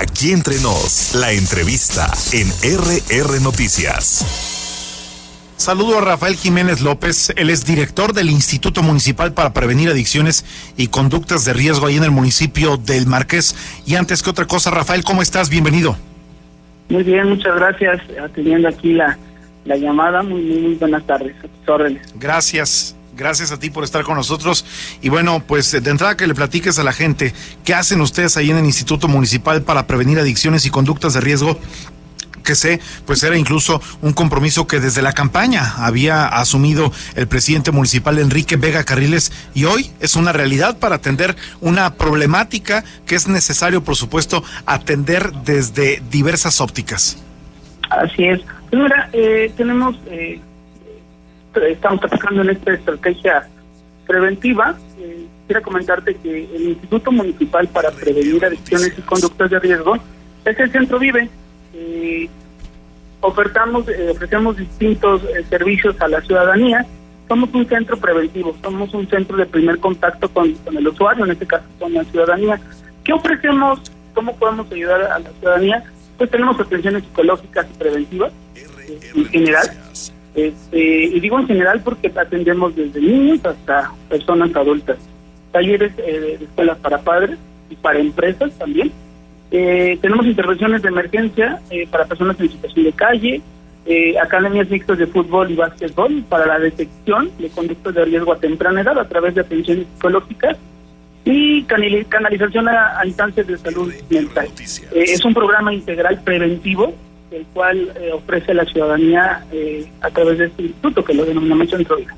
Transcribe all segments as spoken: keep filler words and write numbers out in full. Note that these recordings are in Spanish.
Aquí Entre Nos, la entrevista en R R Noticias. Saludo a Rafael Jiménez López, él es director del Instituto Municipal para Prevenir Adicciones y Conductas de Riesgo ahí en el municipio del Marqués. Y antes que otra cosa, Rafael, ¿cómo estás? Bienvenido. Muy bien, muchas gracias, atendiendo aquí la, la llamada. Muy, muy, muy buenas tardes, a tus órdenes. Gracias. Gracias a ti por estar con nosotros. Y bueno, pues de entrada que le platiques a la gente, ¿qué hacen ustedes ahí en el Instituto Municipal para Prevenir Adicciones y Conductas de Riesgo? Que sé, pues era incluso un compromiso que desde la campaña había asumido el presidente municipal Enrique Vega Carriles, y hoy es una realidad para atender una problemática que es necesario, por supuesto, atender desde diversas ópticas. Así es. Pues mira, eh, tenemos... Eh, estamos trabajando en esta estrategia preventiva. Eh, quiero comentarte que el Instituto Municipal para Prevenir Adicciones y Conductas de Riesgo es el Centro Vive. Eh, ofertamos, eh, ofrecemos distintos eh, servicios a la ciudadanía. Somos un centro preventivo, somos un centro de primer contacto con, con el usuario, en este caso con la ciudadanía. ¿Qué ofrecemos? ¿Cómo podemos ayudar a la ciudadanía? Pues tenemos atenciones psicológicas y preventivas eh, en general. Este, y digo en general porque atendemos desde niños hasta personas adultas. Talleres eh, de escuelas para padres y para empresas también. Eh, tenemos intervenciones de emergencia eh, para personas en situación de calle, eh, academias mixtas de fútbol y básquetbol para la detección de conductas de riesgo a temprana edad a través de atenciones psicológicas y canil- canalización a, a instancias de salud mental. Eh, es un programa integral preventivo el cual eh, ofrece a la ciudadanía eh, a través de este instituto que lo denominamos Centro Vive.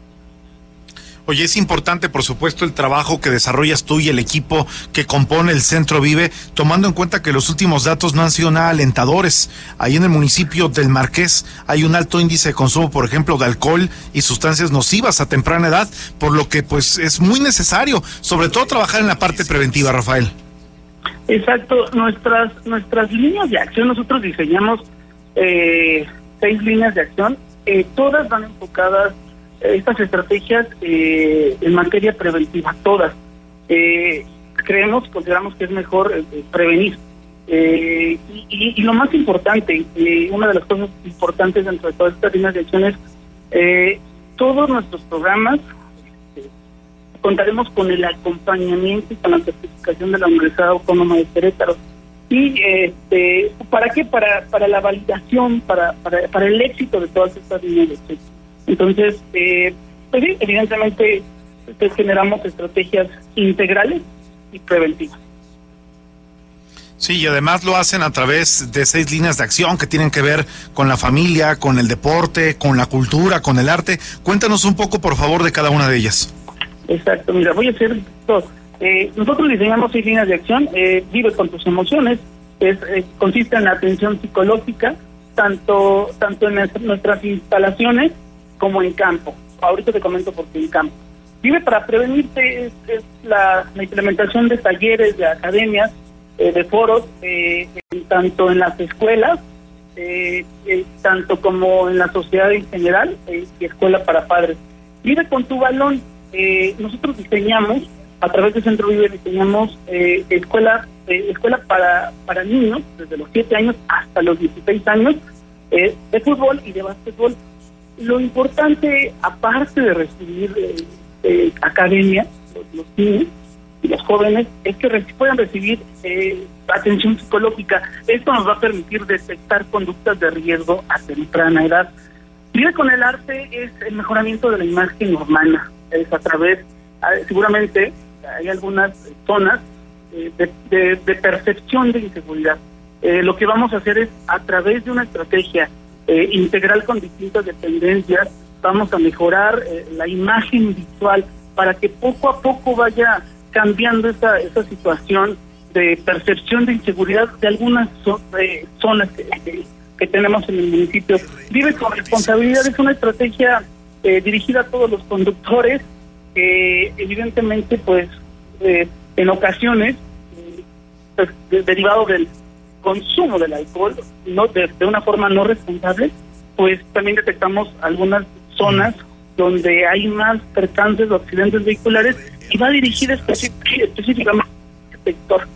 Oye, es importante, por supuesto, el trabajo que desarrollas tú y el equipo que compone el Centro Vive, tomando en cuenta que los últimos datos no han sido nada alentadores. Ahí en el municipio del Marqués hay un alto índice de consumo, por ejemplo, de alcohol y sustancias nocivas a temprana edad, por lo que pues es muy necesario, sobre todo, trabajar en la parte preventiva, Rafael. Exacto, nuestras nuestras líneas de acción, nosotros diseñamos eh, seis líneas de acción, eh, todas van enfocadas, eh, estas estrategias eh, en materia preventiva, todas. Eh, creemos, consideramos que es mejor eh, prevenir. Eh, y, y, y lo más importante, eh, una de las cosas importantes dentro de todas estas líneas de acción es eh, todos nuestros programas. Contaremos con el acompañamiento y con la certificación de la Universidad Autónoma de Querétaro. ¿Y este, para qué? Para para la validación, para para, para el éxito de todas estas líneas de acción. Entonces, eh, pues sí, evidentemente pues, generamos estrategias integrales y preventivas. Sí, y además lo hacen a través de seis líneas de acción que tienen que ver con la familia, con el deporte, con la cultura, con el arte. Cuéntanos un poco, por favor, de cada una de ellas. Exacto, mira, voy a hacer todo. Eh, nosotros diseñamos seis líneas de acción. Eh, Vive con tus emociones, es, eh, consiste en la atención psicológica, tanto tanto en nuestras instalaciones como en campo. Ahorita te comento por qué en campo. Vive para prevenirte es, es la, la implementación de talleres, de academias, eh, de foros, eh, en, tanto en las escuelas, eh, eh, tanto como en la sociedad en general, eh, y escuela para padres. Vive con tu balón. Eh, nosotros diseñamos, a través de Centro Vive, diseñamos eh, escuela eh, escuela para para niños, desde los siete años hasta los dieciséis años, eh, de fútbol y de básquetbol. Lo importante, aparte de recibir eh, eh, academia, los, los niños y los jóvenes, es que re- puedan recibir eh, atención psicológica. Esto nos va a permitir detectar conductas de riesgo a temprana edad. Vive con el arte es el mejoramiento de la imagen humana. Es a través, seguramente hay algunas zonas eh, de, de, de percepción de inseguridad. Eh, lo que vamos a hacer es, a través de una estrategia eh, integral con distintas dependencias, vamos a mejorar eh, la imagen visual para que poco a poco vaya cambiando esa, esa situación de percepción de inseguridad de algunas zo- eh, zonas que, que, que tenemos en el municipio. Vive con responsabilidad es una estrategia Eh, dirigida a todos los conductores, que eh, evidentemente pues eh, en ocasiones eh, pues, de, derivado del consumo del alcohol no de, de una forma no responsable, pues también detectamos algunas zonas donde hay más percances o accidentes vehiculares y va dirigida especi- específicamente a este sector.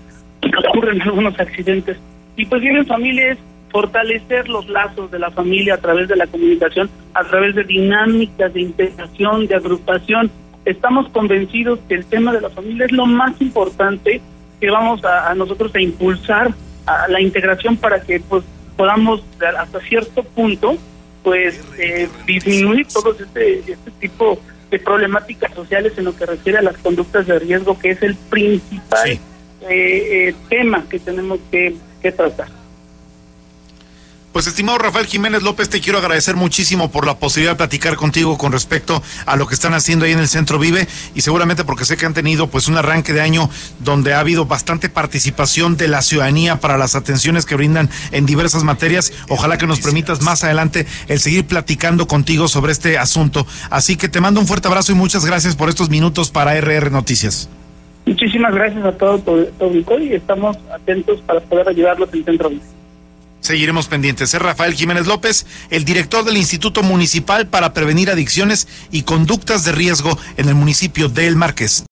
ocurren algunos accidentes. Y pues Vive en Familia es fortalecer los lazos de la familia a través de la comunicación, a través de dinámicas de integración, de agrupación. Estamos convencidos que el tema de la familia es lo más importante, que vamos a, a nosotros a impulsar a la integración para que pues podamos hasta cierto punto pues eh, disminuir todo este, este tipo de problemáticas sociales en lo que refiere a las conductas de riesgo, que es el principal sí. eh, eh, tema que tenemos que, que tratar. Pues estimado Rafael Jiménez López, te quiero agradecer muchísimo por la posibilidad de platicar contigo con respecto a lo que están haciendo ahí en el Centro Vive, y seguramente porque sé que han tenido pues un arranque de año donde ha habido bastante participación de la ciudadanía para las atenciones que brindan en diversas materias. Ojalá que nos permitas más adelante el seguir platicando contigo sobre este asunto. Así que te mando un fuerte abrazo y muchas gracias por estos minutos para R R Noticias. Muchísimas gracias a todo tu público y estamos atentos para poder ayudarlos en el Centro Vive. Seguiremos pendientes. Es Rafael Jiménez López, el director del Instituto Municipal para Prevenir Adicciones y Conductas de Riesgo en el municipio de El Marqués.